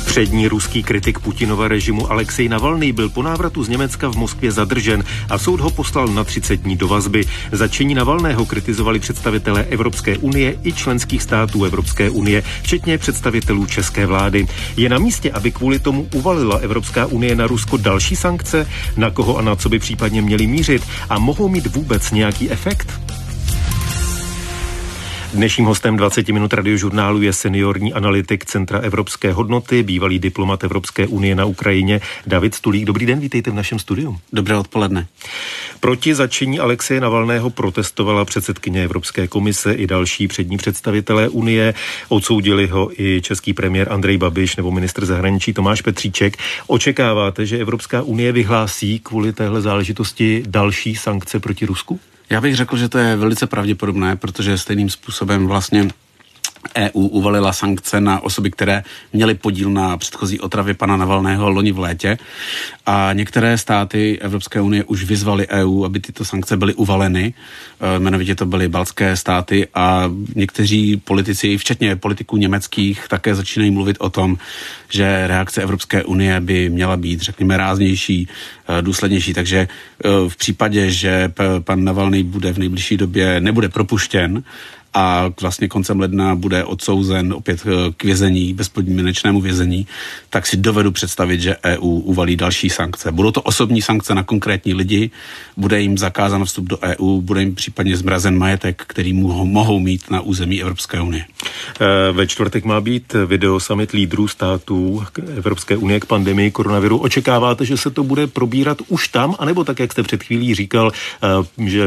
Přední ruský kritik Putinova režimu Alexej Navalný byl po návratu z Německa v Moskvě zadržen a soud ho poslal na 30 dní do vazby. Zatčení Navalného kritizovali představitelé Evropské unie i členských států Evropské unie, včetně představitelů české vlády. Je na místě, aby kvůli tomu uvalila Evropská unie na Rusko další sankce? Na koho a na co by případně měly mířit? A mohou mít vůbec nějaký efekt? Dnešním hostem 20 minut radiožurnálu je seniorní analytik Centra evropské hodnoty, bývalý diplomat Evropské unie na Ukrajině David Stulík. Dobrý den, vítejte v našem studiu. Dobré odpoledne. Proti zatčení Alexeje Navalného protestovala předsedkyně Evropské komise i další přední představitelé Unie. Odsoudili ho i český premiér Andrej Babiš nebo ministr zahraničí Tomáš Petříček. Očekáváte, že Evropská unie vyhlásí kvůli téhle záležitosti další sankce proti Rusku? Já bych řekl, že to je velice pravděpodobné, protože stejným způsobem vlastně EU uvalila sankce na osoby, které měly podíl na předchozí otravě pana Navalného loni v létě a některé státy Evropské unie už vyzvaly EU, aby tyto sankce byly uvaleny. Jmenovitě to byly baltské státy a někteří politici, včetně politiků německých, také začínají mluvit o tom, že reakce Evropské unie by měla být, řekněme, ráznější, důslednější. Takže v případě, že pan Navalný bude v nejbližší době nebude propuštěn, a vlastně koncem ledna bude odsouzen opět k vězení, bezpodmínečnému vězení, tak si dovedu představit, že EU uvalí další sankce. Budou to osobní sankce na konkrétní lidi, bude jim zakázán vstup do EU, bude jim případně zmrazen majetek, který mohou mít na území Evropské unie. Ve čtvrtek má být video summit lídrů států Evropské unie k pandemii koronaviru. Očekáváte, že se to bude probírat už tam, anebo tak, jak jste před chvílí říkal, že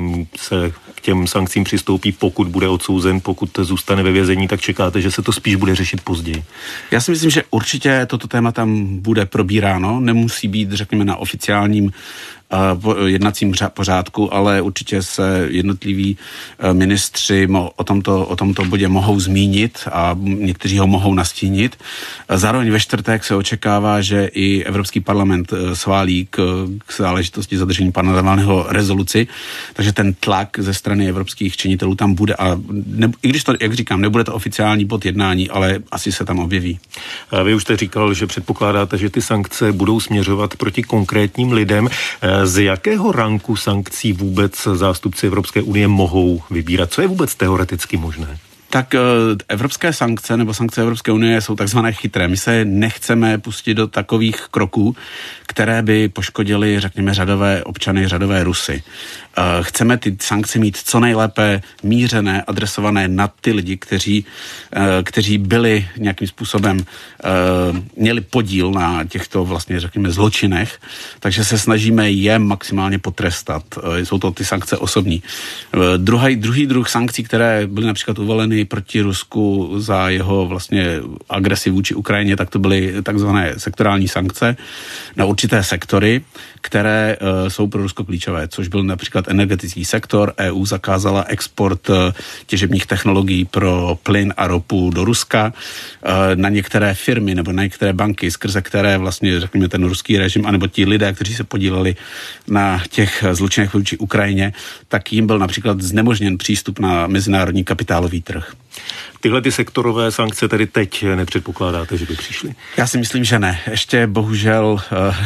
se k těm sankcím přistoupí, pokud bude odsouzen, pokud zůstane ve vězení, tak čekáte, že se to spíš bude řešit později? Já si myslím, že určitě toto téma tam bude probíráno. Nemusí být, řekněme, na oficiálním jednacím pořádku, ale určitě se jednotliví ministři o tomto bodě mohou zmínit a někteří ho mohou nastínit. Zároveň ve čtvrtek se očekává, že i Evropský parlament schválí k záležitosti zadržení pana Navalného rezoluci, takže ten tlak ze strany evropských činitelů tam bude a i když to, jak říkám, nebude to oficiální bod jednání, ale asi se tam objeví. Vy už jste říkal, že předpokládáte, že ty sankce budou směřovat proti konkrétním lidem. Z jakého ranku sankcí vůbec zástupci Evropské unie mohou vybírat? Co je vůbec teoreticky možné? Tak evropské sankce nebo sankce Evropské unie jsou takzvané chytré. My se nechceme pustit do takových kroků, které by poškodily, řekněme, řadové občany, řadové Rusy. Chceme ty sankce mít co nejlépe mířené, adresované na ty lidi, kteří byli nějakým způsobem, měli podíl na těchto vlastně, řekněme, zločinech, takže se snažíme je maximálně potrestat. Jsou to ty sankce osobní. Druhý druh sankcí, které byly například uvaleny proti Rusku za jeho vlastně agresi vůči Ukrajině, tak to byly takzvané sektorální sankce na určité sektory, které jsou pro Rusko klíčové, což byl například energetický sektor. EU zakázala export těžebních technologií pro plyn a ropu do Ruska na některé firmy nebo na některé banky, skrze které vlastně, řekněme, ten ruský režim, anebo ti lidé, kteří se podíleli na těch zločinech vůči Ukrajině, tak jim byl například znemožněn přístup na mezinárodní kapitálový trh. Tyhle ty sektorové sankce tedy teď nepředpokládáte, že by přišly? Já si myslím, že ne. Ještě bohužel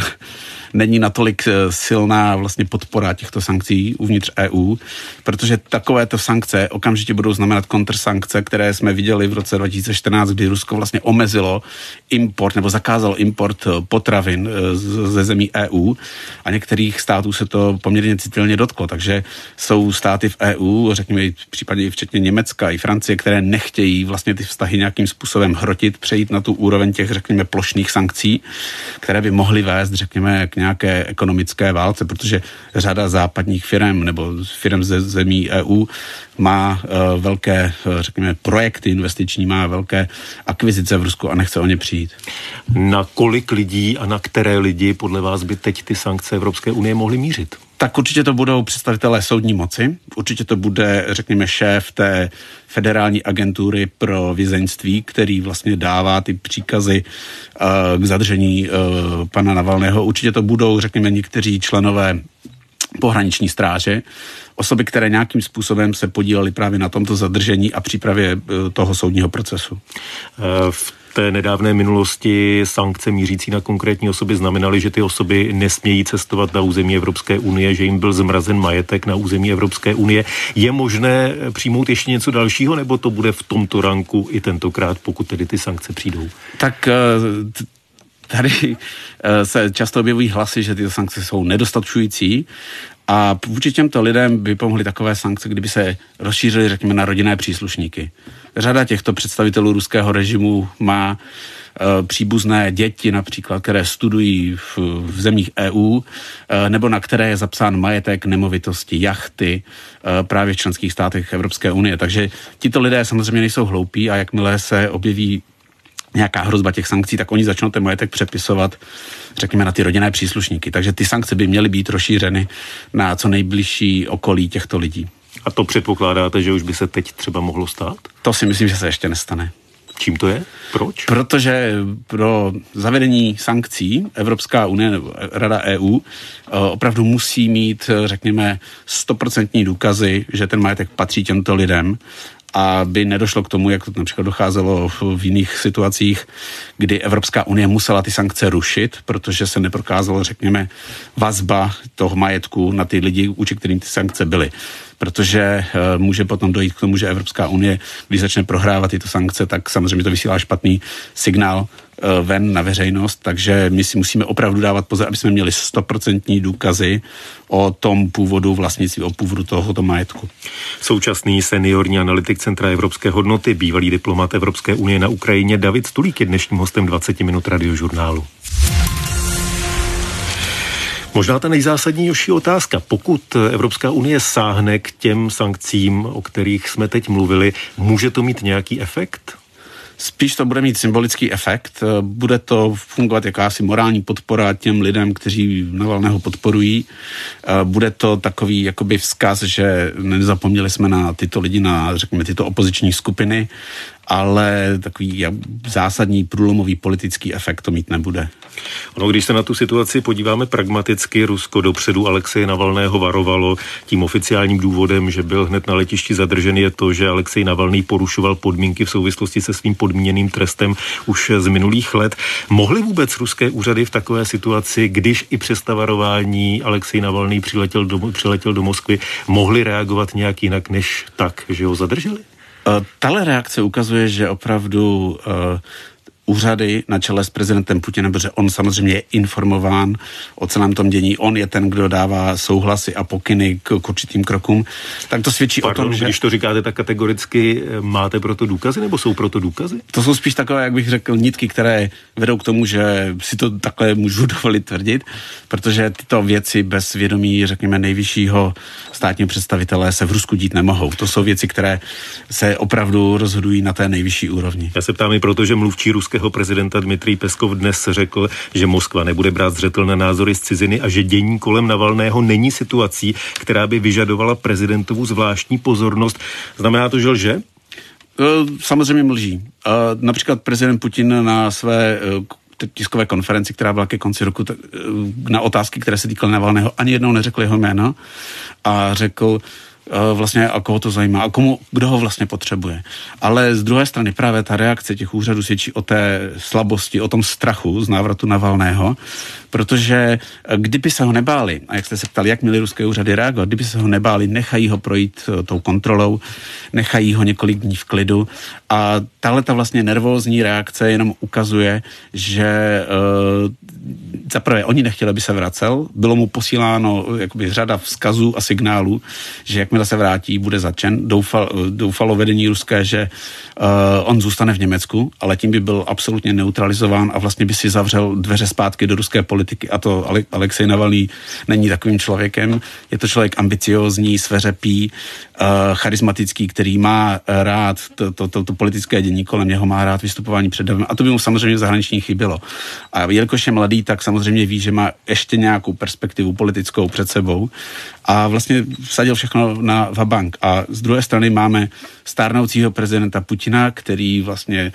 není natolik silná vlastně podpora těchto sankcí uvnitř EU, protože takovéto sankce okamžitě budou znamenat kontrsankce, které jsme viděli v roce 2014, kdy Rusko vlastně omezilo import nebo zakázalo import potravin ze zemí EU a některých států se to poměrně citlivě dotklo, takže jsou státy v EU, řekněme případně včetně Německa i Francie, které nechtějí vlastně ty vztahy nějakým způsobem hrotit, přejít na tu úroveň těch, řekněme, plošných sankcí, které by mohly vést, řekněme, k nějaké ekonomické válce, protože řada západních firm nebo firm ze zemí EU má velké, řekněme, projekty investiční, má velké akvizice v Rusku a nechce o ně přijít. Na kolik lidí a na které lidi podle vás by teď ty sankce Evropské unie mohly mířit? Tak určitě to budou představitelé soudní moci, určitě to bude, řekněme, šéf té federální agentury pro vězeňství, který vlastně dává ty příkazy k zadržení pana Navalného. Určitě to budou, řekněme, někteří členové pohraniční stráže, osoby, které nějakým způsobem se podílely právě na tomto zadržení a přípravě toho soudního procesu. V té nedávné minulosti sankce mířící na konkrétní osoby znamenaly, že ty osoby nesmějí cestovat na území Evropské unie, že jim byl zmrazen majetek na území Evropské unie. Je možné přijmout ještě něco dalšího, nebo to bude v tomto ranku i tentokrát, pokud tedy ty sankce přijdou? Tak tady se často objevují hlasy, že tyto sankce jsou nedostačující a vůči těmto lidem by pomohly takové sankce, kdyby se rozšířily, řekněme, na rodinné příslušníky. Řada těchto představitelů ruského režimu má příbuzné děti například, které studují v zemích EU, nebo na které je zapsán majetek, nemovitosti, jachty právě v členských státech Evropské unie. Takže tito lidé samozřejmě nejsou hloupí a jakmile se objeví nějaká hrozba těch sankcí, tak oni začnou ten majetek přepisovat, řekněme, na ty rodinné příslušníky. Takže ty sankce by měly být rozšířeny na co nejbližší okolí těchto lidí. A to předpokládáte, že už by se teď třeba mohlo stát? To si myslím, že se ještě nestane. Čím to je? Proč? Protože pro zavedení sankcí Evropská unie nebo Rada EU opravdu musí mít, řekněme, 100% důkazy, že ten majetek patří těmto lidem, aby nedošlo k tomu, jak to například docházelo v jiných situacích, kdy Evropská unie musela ty sankce rušit, protože se neprokázalo, řekněme, vazba toho majetku na ty lidi, vůči kterým ty sankce byly. Protože může potom dojít k tomu, že Evropská unie, když začne prohrávat tyto sankce, tak samozřejmě to vysílá špatný signál ven na veřejnost, takže my si musíme opravdu dávat pozor, aby jsme měli 100% důkazy o tom původu vlastnictví, o původu tohoto majetku. Současný seniorní analytik Centra evropské hodnoty, bývalý diplomat Evropské unie na Ukrajině David Stulík je dnešním hostem 20 minut Radiožurnálu. Možná ta nejzásadnější otázka. Pokud Evropská unie sáhne k těm sankcím, o kterých jsme teď mluvili, může to mít nějaký efekt? Spíš to bude mít symbolický efekt. Bude to fungovat jakási morální podpora těm lidem, kteří Navalného podporují. Bude to takový jakoby vzkaz, že nezapomněli jsme na tyto lidi, na, řekněme, tyto opoziční skupiny, ale takový zásadní průlomový politický efekt to mít nebude. Ono, když se na tu situaci podíváme pragmaticky, Rusko dopředu Alexeje Navalného varovalo. Tím oficiálním důvodem, že byl hned na letišti zadržen, je to, že Alexej Navalný porušoval podmínky v souvislosti se svým podmíněným trestem už z minulých let. Mohly vůbec ruské úřady v takové situaci, když i přes ta varování Alexej Navalný přiletěl do Moskvy, mohli reagovat nějak jinak než tak, že ho zadrželi? Tahle reakce ukazuje, že opravdu úřady na čele s prezidentem Putinem, protože on samozřejmě je informován o celém tom dění, on je ten, kdo dává souhlasy a pokyny k určitým krokům, tak to svědčí o tom, že... Když to říkáte tak kategoricky, máte proto důkazy, nebo jsou proto důkazy? To jsou spíš takové, jak bych řekl, nitky, které vedou k tomu, že si to takhle můžu dovolit tvrdit, protože tyto věci bez vědomí, řekněme, nejvyššího státního představitele se v Rusku dít nemohou. To jsou věci, které se opravdu rozhodují na té nejvyšší úrovni. Já se ptám i proto, že mluvčí ruského prezidenta Dmitrij Peskov dnes řekl, že Moskva nebude brát zřetel na názory z ciziny a že dění kolem Navalného není situací, která by vyžadovala prezidentovu zvláštní pozornost. Znamená to, že lže? Samozřejmě mlží. Například prezident Putin na své tiskové konferenci, která byla ke konci roku, na otázky, které se týkaly Navalného, ani jednou neřekl jeho jméno a řekl vlastně, a koho to zajímá a kdo ho vlastně potřebuje. Ale z druhé strany právě ta reakce těch úřadů svědčí o té slabosti, o tom strachu z návratu Navalného, protože kdyby se ho nebáli, a jak jste se ptali, jak měly ruské úřady reagovat, kdyby se ho nebáli, nechají ho projít tou kontrolou, nechají ho několik dní v klidu a tahleta vlastně nervózní reakce jenom ukazuje, že zaprvé oni nechtěli, aby se vracel, bylo mu posíláno jakoby řada vzkazů a signálů, že jakmile se vrátí, bude zatčen. Doufalo vedení ruské, že on zůstane v Německu, ale tím by byl absolutně neutralizován a vlastně by si zavřel dveře zpátky do ruské politiky. A to Alexej Navalný není takovým člověkem. Je to člověk ambiciózní, sveřepý, charismatický, který má rád to politické dění kolem něho, má rád vystupování před davem. A to by mu samozřejmě v zahraničí chybělo. A jelikož je mladý, tak samozřejmě ví, že má ještě nějakou perspektivu politickou před sebou a vlastně vsadil všechno na vabank. A z druhé strany máme stárnoucího prezidenta Putina, který vlastně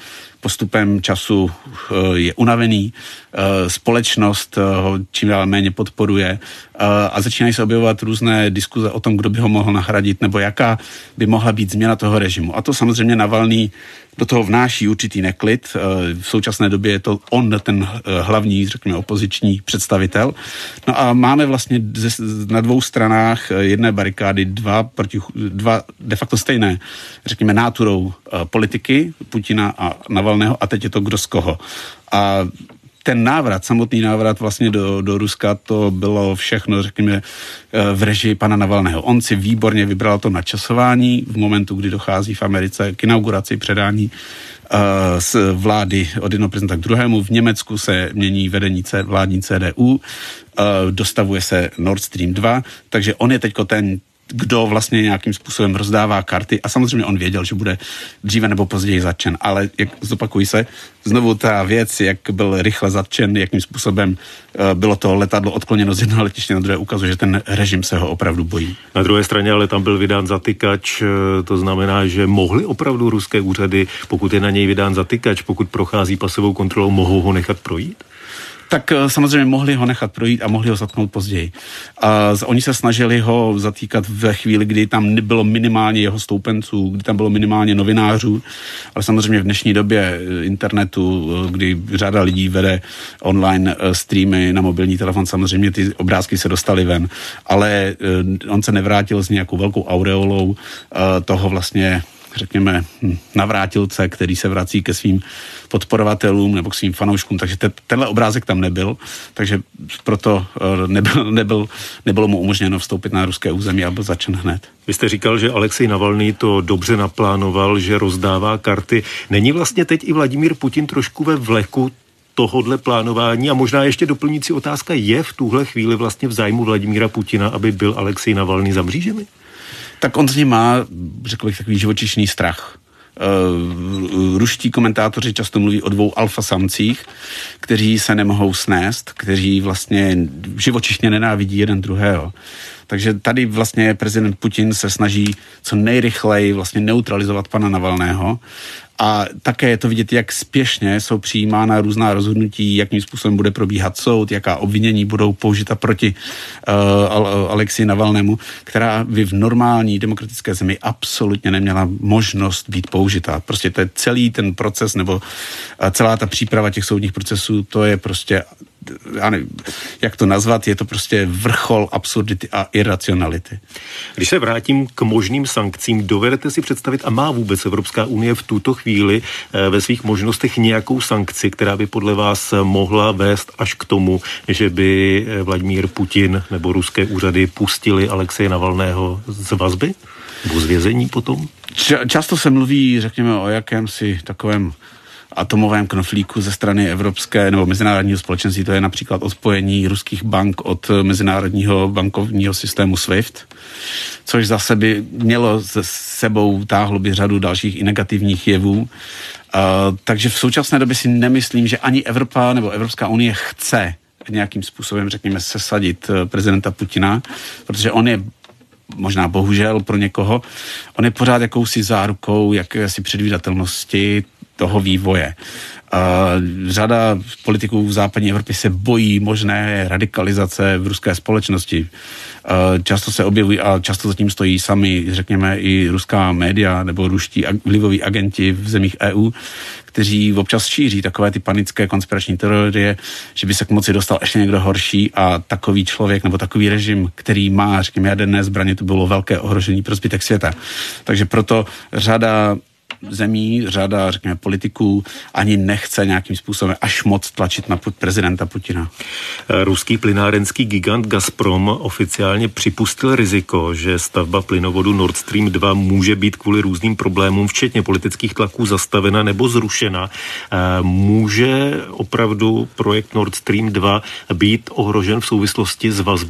postupem času je unavený, společnost ho čím dál méně podporuje a začínají se objevovat různé diskuze o tom, kdo by ho mohl nahradit nebo jaká by mohla být změna toho režimu. A to samozřejmě Navalný do toho vnáší určitý neklid. V současné době je to on ten hlavní, řekněme, opoziční představitel. No a máme vlastně na dvou stranách jedné barikády dva de facto stejné, řekněme, náturou politiky Putina a Navalného a teď je to kdo z koho. A ten samotný návrat vlastně do Ruska, to bylo všechno, řekněme, v režii pana Navalného. On si výborně vybral to načasování v momentu, kdy dochází v Americe k inauguraci předání z vlády od jednoho prezidenta k druhému. V Německu se mění vedení vládní CDU, dostavuje se Nord Stream 2, takže on je teďko ten, kdo vlastně nějakým způsobem rozdává karty a samozřejmě on věděl, že bude dříve nebo později zatčen, ale zopakují se, znovu ta věc, jak byl rychle zatčen, jakým způsobem bylo to letadlo odkloněno z jednoho letiště na druhé, ukazuje, že ten režim se ho opravdu bojí. Na druhé straně ale tam byl vydán zatykač, to znamená, že mohly opravdu ruské úřady, pokud je na něj vydán zatykač, pokud prochází pasovou kontrolou, mohou ho nechat projít? Tak samozřejmě mohli ho nechat projít a mohli ho zatknout později. A oni se snažili ho zatýkat ve chvíli, kdy tam nebylo minimálně jeho stoupenců, kdy tam bylo minimálně novinářů, ale samozřejmě v dnešní době internetu, kdy řada lidí vede online streamy na mobilní telefon, samozřejmě ty obrázky se dostaly ven, ale on se nevrátil s nějakou velkou aureolou toho vlastně, řekněme, navrátilce, který se vrací ke svým podporovatelům nebo k svým fanouškům, takže tenhle obrázek tam nebyl, takže proto nebylo mu umožněno vstoupit na ruské území a byl začen hned. Vy jste říkal, že Alexej Navalný to dobře naplánoval, že rozdává karty. Není vlastně teď i Vladimír Putin trošku ve vleku tohodle plánování a možná ještě doplňující otázka, je v tuhle chvíli vlastně v zájmu Vladimíra Putina, aby byl Alexej Navalný za mřížemi? Tak on z něj má, řekl bych, takový živočišný strach. Ruští komentátoři často mluví o dvou alfasamcích, kteří se nemohou snést, kteří vlastně živočišně nenávidí jeden druhého. Takže tady vlastně prezident Putin se snaží co nejrychleji vlastně neutralizovat pana Navalného a také je to vidět, jak spěšně jsou přijímána různá rozhodnutí, jakým způsobem bude probíhat soud, jaká obvinění budou použita proti Alexeji Navalnému, která by v normální demokratické zemi absolutně neměla možnost být použita. Prostě to je celý ten proces nebo celá ta příprava těch soudních procesů, to je prostě, já nevím, jak to nazvat, je to prostě vrchol absurdity a iracionality. Když se vrátím k možným sankcím, dovedete si představit, a má vůbec Evropská unie v tuto chvíli ve svých možnostech nějakou sankci, která by podle vás mohla vést až k tomu, že by Vladimír Putin nebo ruské úřady pustili Alexeje Navalného z vazby? Nebo z vězení potom? Často se mluví, řekněme, o jakémsi takovém atomovém knoflíku ze strany evropské nebo mezinárodního společenství, to je například odpojení ruských bank od mezinárodního bankovního systému SWIFT, což zase by mělo se sebou táhlo by řadu dalších i negativních jevů. Takže v současné době si nemyslím, že ani Evropa nebo Evropská unie chce nějakým způsobem, řekněme, sesadit prezidenta Putina, protože on je možná bohužel pro někoho, on je pořád jakousi zárukou jakési předvídatelnosti toho vývoje. Řada politiků v západní Evropě se bojí možné radikalizace v ruské společnosti. Často se objevují a často zatím stojí sami, řekněme, i ruská média nebo ruští vlivoví agenti v zemích EU, kteří občas šíří takové ty panické konspirační teorie, že by se k moci dostal ještě někdo horší a takový člověk nebo takový režim, který má, řekněme, jaderné zbraně, to bylo velké ohrožení pro zbytek světa. Takže proto řada zemí, řada, řekněme, politiků ani nechce nějakým způsobem až moc tlačit na prezidenta Putina. Ruský plynárenský gigant Gazprom oficiálně připustil riziko, že stavba plynovodu Nord Stream 2 může být kvůli různým problémům, včetně politických tlaků, zastavena nebo zrušena. Může opravdu projekt Nord Stream 2 být ohrožen v souvislosti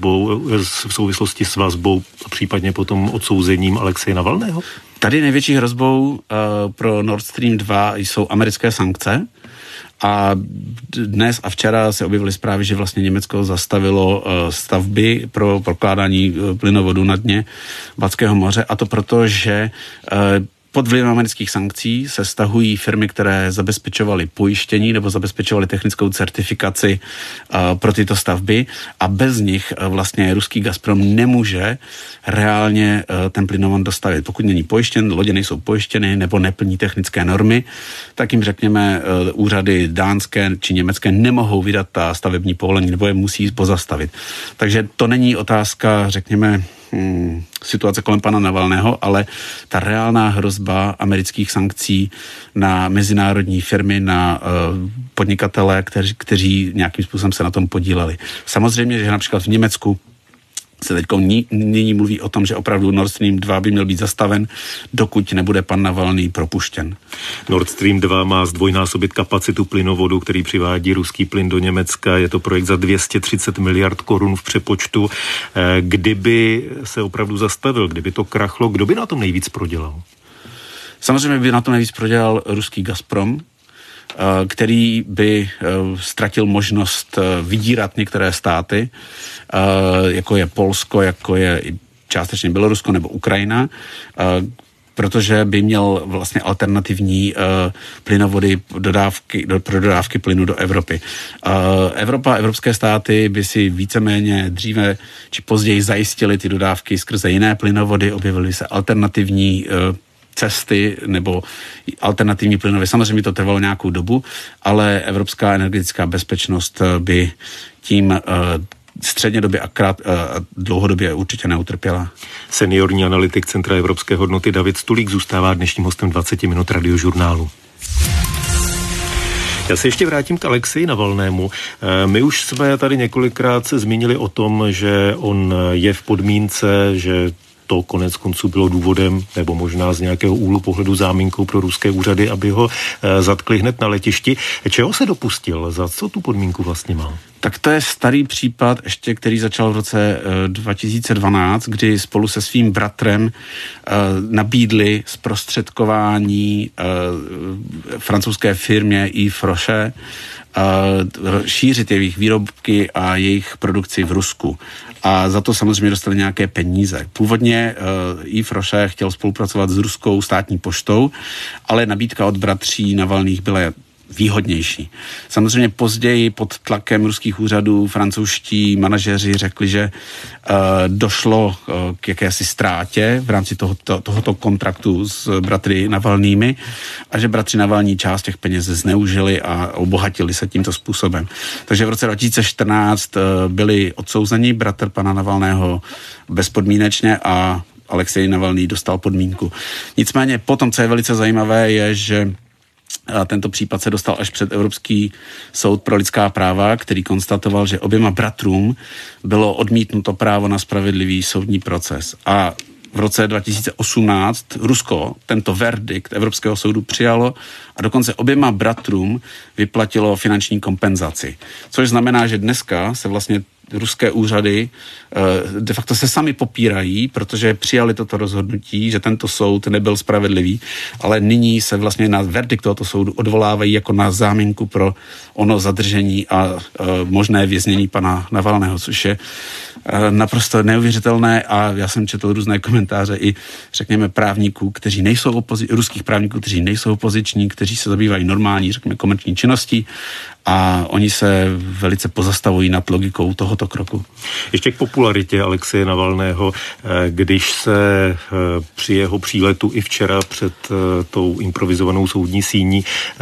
s vazbou a případně potom odsouzením Alexeje Navalného? Tady největší hrozbou pro Nord Stream 2 jsou americké sankce a dnes a včera se objevily zprávy, že vlastně Německo zastavilo stavby pro prokládání plynovodu na dně Baltského moře a to proto, že pod vlivem amerických sankcí se stahují firmy, které zabezpečovaly pojištění nebo zabezpečovaly technickou certifikaci pro tyto stavby a bez nich vlastně ruský Gazprom nemůže reálně ten plynovod dostavit. Pokud není pojištěn, lodě nejsou pojištěny nebo neplní technické normy, tak jim řekněme úřady dánské či německé nemohou vydat ta stavební povolení nebo je musí pozastavit. Takže to není otázka, řekněme, situace kolem pana Navalného, ale ta reálná hrozba amerických sankcí na mezinárodní firmy, na podnikatele, kteří nějakým způsobem se na tom podíleli. Samozřejmě, že například v Německu se teď nyní mluví o tom, že opravdu Nord Stream 2 by měl být zastaven, dokud nebude pan Navalný propuštěn. Nord Stream 2 má zdvojnásobit kapacitu plynovodu, který přivádí ruský plyn do Německa. Je to projekt za 230 miliard korun v přepočtu. Kdyby se opravdu zastavil, kdyby to krachlo, kdo by na tom nejvíc prodělal? Samozřejmě by na tom nejvíc prodělal ruský Gazprom, který by ztratil možnost vydírat některé státy, jako je Polsko, jako je částečně Bělorusko nebo Ukrajina, protože by měl vlastně alternativní plynovody pro dodávky plynu do Evropy. Evropské státy by si víceméně dříve či později zajistily ty dodávky skrze jiné plynovody, objevily se alternativní cesty nebo alternativní plynovody. Samozřejmě to trvalo nějakou dobu, ale evropská energetická bezpečnost by tím střednědobě a dlouhodobě určitě neutrpěla. Seniorní analytik Centra evropské hodnoty David Stulík zůstává dnešním hostem 20 minut Radiožurnálu. Já se ještě vrátím k Alexeji Navalnému. My už jsme tady několikrát se zmínili o tom, že on je v podmínce, že to konec konců bylo důvodem, nebo možná z nějakého úhlu pohledu záminkou pro ruské úřady, aby ho zatkli hned na letišti. Čeho se dopustil? Za co tu podmínku vlastně má? Tak to je starý případ, ještě který začal v roce 2012, kdy spolu se svým bratrem nabídli zprostředkování francouzské firmě Yves Rocher šířit jejich výrobky a jejich produkci v Rusku. A za to samozřejmě dostali nějaké peníze. Původně Yves Rocher chtěl spolupracovat s ruskou státní poštou, ale nabídka od bratří Navalných byla výhodnější. Samozřejmě později pod tlakem ruských úřadů francouzští manažeři řekli, že došlo k jakési ztrátě v rámci tohoto kontraktu s bratry Navalnými a že bratři Navalní část těch peněz zneužili a obohatili se tímto způsobem. Takže v roce 2014 byli odsouzeni bratr pana Navalného bezpodmínečně a Alexej Navalný dostal podmínku. Nicméně potom, co je velice zajímavé, je, že tento případ se dostal až před Evropský soud pro lidská práva, který konstatoval, že oběma bratrům bylo odmítnuto právo na spravedlivý soudní proces. A v roce 2018 Rusko tento verdikt Evropského soudu přijalo a dokonce oběma bratrům vyplatilo finanční kompenzaci. Což znamená, že dneska se vlastně ruské úřady de facto se sami popírají, protože přijali toto rozhodnutí, že tento soud nebyl spravedlivý, ale nyní se vlastně na verdikt tohoto soudu odvolávají jako na záminku pro ono zadržení a možné věznění pana Navalného, což je naprosto neuvěřitelné a já jsem četl různé komentáře i řekněme právníků, kteří nejsou ruských právníků, kteří nejsou opoziční, kteří se zabývají normální, řekněme, komerční činností a oni se velice pozastavují nad logikou tohoto kroku. Ještě k popularitě Alexeje Navalného, když se při jeho příletu i včera před tou improvizovanou soudní síní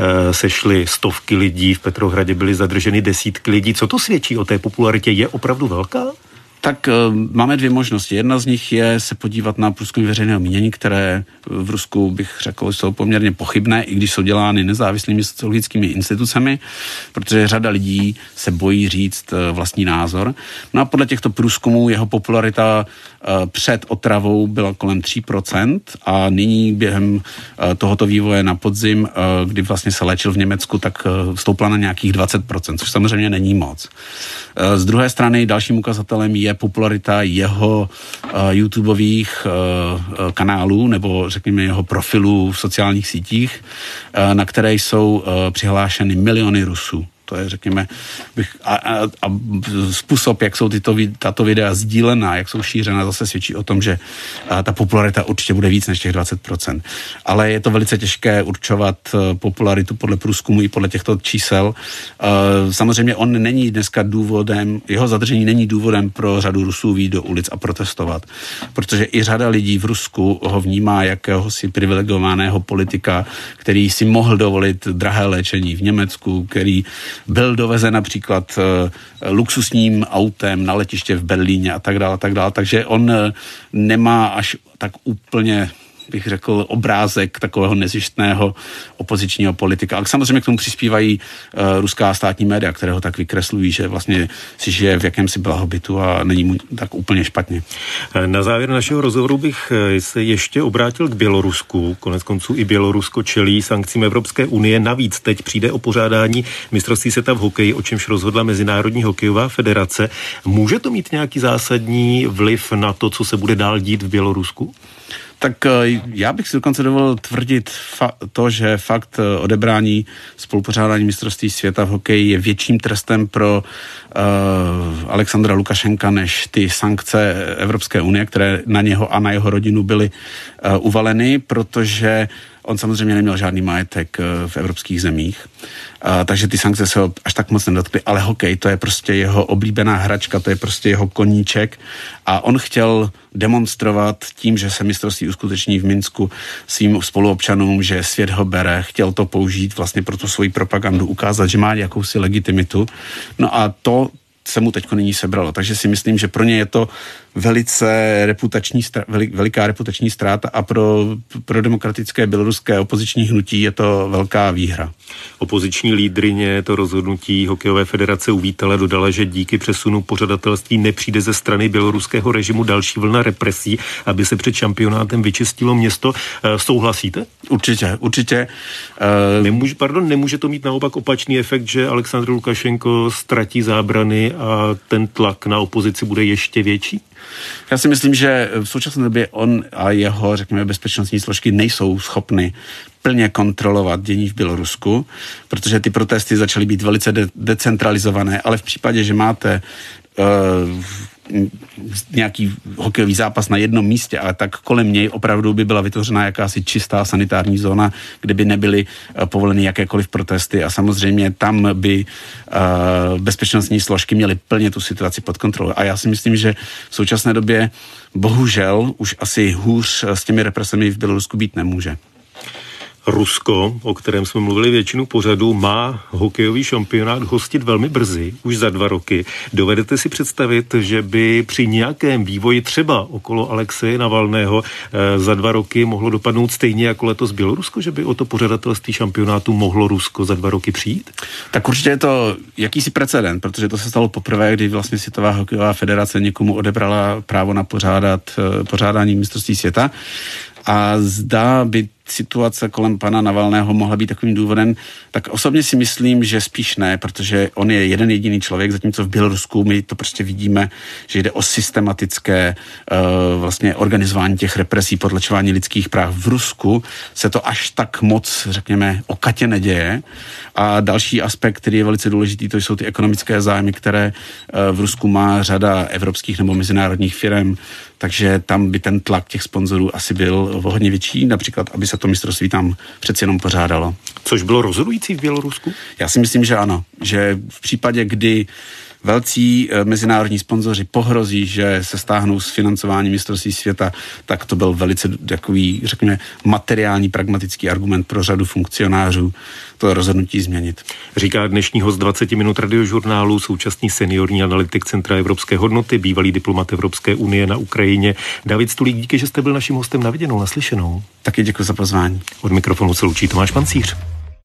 sešly stovky lidí, v Petrohradě byly zadrženy desítky lidí. Co to svědčí o té popularitě? Je opravdu velká? Tak máme dvě možnosti. Jedna z nich je se podívat na průzkumy veřejného mínění, které v Rusku bych řekl, jsou poměrně pochybné, i když jsou dělány nezávislými sociologickými institucemi, protože řada lidí se bojí říct vlastní názor. No a podle těchto průzkumů jeho popularita před otravou byla kolem 3% a nyní během tohoto vývoje na podzim, kdy vlastně se léčil v Německu, tak stoupla na nějakých 20%, což samozřejmě není moc. Z druhé strany dalším ukazatelem je popularita jeho YouTubeových kanálů nebo řekněme jeho profilů v sociálních sítích, na které jsou přihlášeny miliony Rusů. To je, řekněme, a způsob, jak jsou tato videa sdílená, jak jsou šířena, zase svědčí o tom, že ta popularita určitě bude víc než těch 20%. Ale je to velice těžké určovat popularitu podle průzkumu i podle těchto čísel. Samozřejmě on není dneska důvodem, jeho zadržení není důvodem pro řadu Rusů vyjít do ulic a protestovat. Protože i řada lidí v Rusku ho vnímá jakéhosi privilegovaného politika, který si mohl dovolit drahé léčení v Německu, který byl dovezen například luxusním autem na letiště v Berlíně a tak dále, takže on nemá až tak úplně, bych řekl, obrázek takového nezištného opozičního politika. Ale samozřejmě k tomu přispívají ruská státní média, které ho tak vykreslují, že vlastně si žije v jakémsi blahobytu a není mu tak úplně špatně. Na závěr našeho rozhovoru bych se ještě obrátil k Bělorusku. Koneckonců i Bělorusko čelí sankcím Evropské unie. Navíc teď přijde o pořádání mistrovství světa v hokeji, o čemž rozhodla Mezinárodní hokejová federace. Může to mít nějaký zásadní vliv na to, co se bude dál dít v Bělorusku? Tak já bych si dokonce dovolil tvrdit to, že fakt odebrání spolupořádání mistrovství světa v hokeji je větším trestem pro Alexandra Lukašenka než ty sankce Evropské unie, které na něho a na jeho rodinu byly uvaleny, protože on samozřejmě neměl žádný majetek v evropských zemích, takže ty sankce se ho až tak moc nedotkly, ale hokej, to je prostě jeho oblíbená hračka, to je prostě jeho koníček a on chtěl demonstrovat tím, že se mistrovství uskuteční v Minsku svým spoluobčanům, že svět ho bere, chtěl to použít vlastně pro tu svoji propagandu, ukázat, že má jakousi legitimitu. No a to se mu teďko nyní sebralo. Takže si myslím, že pro ně je to veliká reputační ztráta a pro demokratické běloruské opoziční hnutí je to velká výhra. Opoziční lídryně to rozhodnutí hokejové federace uvítala, dodala, že díky přesunu pořadatelství nepřijde ze strany běloruského režimu další vlna represí, aby se před šampionátem vyčistilo město. Souhlasíte? Určitě. Nemůže to mít naopak opačný efekt, že Alexandr Lukašenko ztratí zábrany a ten tlak na opozici bude ještě větší? Já si myslím, že v současné době on a jeho, řekněme, bezpečnostní složky nejsou schopny plně kontrolovat dění v Bělorusku, protože ty protesty začaly být velice decentralizované, ale v případě, že máte nějaký hokejový zápas na jednom místě, ale tak kolem něj opravdu by byla vytvořena jakási čistá sanitární zóna, kde by nebyly povoleny jakékoliv protesty a samozřejmě tam by bezpečnostní složky měly plně tu situaci pod kontrolou. A já si myslím, že v současné době bohužel už asi hůř s těmi represemi v Bělorusku být nemůže. Rusko, o kterém jsme mluvili většinu pořadu, má hokejový šampionát hostit velmi brzy, už za 2 roky. Dovedete si představit, že by při nějakém vývoji třeba okolo Alexeje Navalného za 2 roky mohlo dopadnout stejně jako letos Bělorusko, že by o to pořadatelství šampionátu mohlo Rusko za 2 roky přijít? Tak určitě je to jakýsi precedent, protože to se stalo poprvé, kdy vlastně Světová hokejová federace někomu odebrala právo na pořádání mistrovství světa. A zdá by situace kolem pana Navalného mohla být takovým důvodem, tak osobně si myslím, že spíš ne, protože on je jeden jediný člověk, zatímco v Bělorusku my to prostě vidíme, že jde o systematické vlastně organizování těch represí, potlačování lidských práv. V Rusku se to až tak moc, řekněme, okatě neděje. A další aspekt, který je velice důležitý, to jsou ty ekonomické zájmy, které v Rusku má řada evropských nebo mezinárodních firm, takže tam by ten tlak těch sponzorů asi byl hodně větší, například, aby se to mistrovství tam přeci jenom pořádalo. Což bylo rozhodující v Bělorusku? Já si myslím, že ano. Že v případě, kdy velcí mezinárodní sponzoři pohrozí, že se stáhnou z financování mistrovství světa, tak to byl velice takový, řekněme, materiální, pragmatický argument pro řadu funkcionářů to rozhodnutí změnit. Říká dnešní host 20 minut radiožurnálu, současný seniorní analytik Centra evropské hodnoty, bývalý diplomat Evropské unie na Ukrajině. David Stulík, díky, že jste byl naším hostem na viděnou, naslyšenou. Taky děkuji za pozvání. Od mikrofonu se loučí Tomáš Pancíř.